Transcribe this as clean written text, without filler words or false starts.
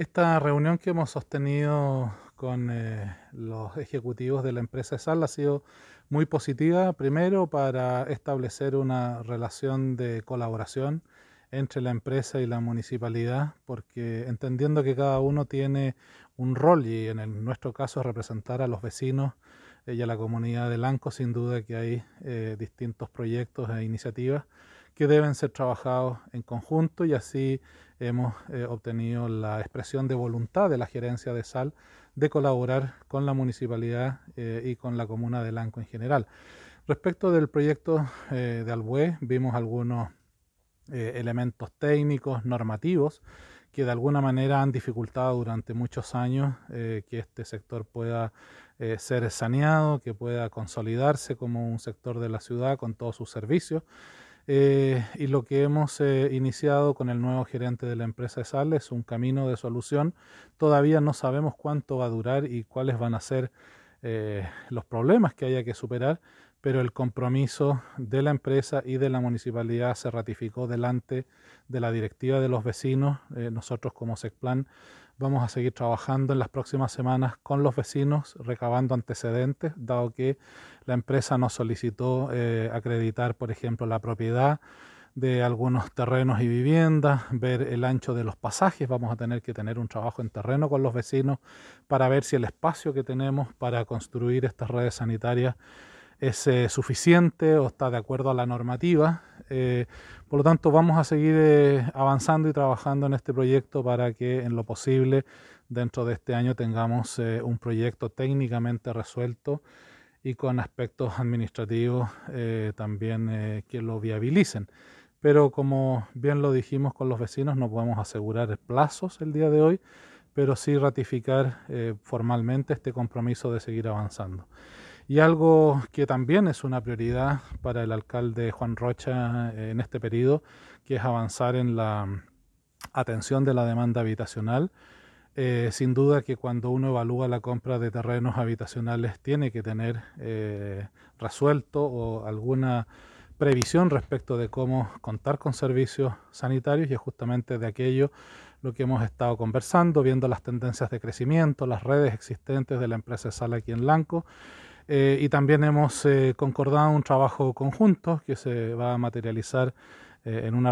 Esta reunión que hemos sostenido con los ejecutivos de la empresa ESAL ha sido muy positiva, primero para establecer una relación de colaboración entre la empresa y la municipalidad, porque entendiendo que cada uno tiene un rol y nuestro caso es representar a los vecinos y a la comunidad de Lanco, sin duda que hay distintos proyectos e iniciativas que deben ser trabajados en conjunto y así hemos obtenido la expresión de voluntad de la gerencia de Sal de colaborar con la municipalidad y con la comuna de Lanco en general. Respecto del proyecto de Albué, vimos algunos elementos técnicos, normativos, que de alguna manera han dificultado durante muchos años que este sector pueda ser saneado, que pueda consolidarse como un sector de la ciudad con todos sus servicios. Y lo que hemos iniciado con el nuevo gerente de la empresa de Sal es un camino de solución. Todavía no sabemos cuánto va a durar y cuáles van a ser los problemas que haya que superar, pero el compromiso de la empresa y de la municipalidad se ratificó delante de la directiva de los vecinos. Nosotros como SECPLAN vamos a seguir trabajando en las próximas semanas con los vecinos, recabando antecedentes, dado que la empresa nos solicitó acreditar, por ejemplo, la propiedad de algunos terrenos y viviendas, ver el ancho de los pasajes. Vamos a tener un trabajo en terreno con los vecinos para ver si el espacio que tenemos para construir estas redes sanitarias es suficiente o está de acuerdo a la normativa. Por lo tanto, vamos a seguir avanzando y trabajando en este proyecto para que en lo posible dentro de este año tengamos un proyecto técnicamente resuelto y con aspectos administrativos también que lo viabilicen. Pero como bien lo dijimos con los vecinos, no podemos asegurar plazos el día de hoy, pero sí ratificar formalmente este compromiso de seguir avanzando. Y algo que también es una prioridad para el alcalde Juan Rocha en este periodo, que es avanzar en la atención de la demanda habitacional. Sin duda que cuando uno evalúa la compra de terrenos habitacionales tiene que tener resuelto o alguna previsión respecto de cómo contar con servicios sanitarios y es justamente de aquello lo que hemos estado conversando, viendo las tendencias de crecimiento, las redes existentes de la empresa Sal aquí en Lanco. Y también hemos concordado un trabajo conjunto que se va a materializar en una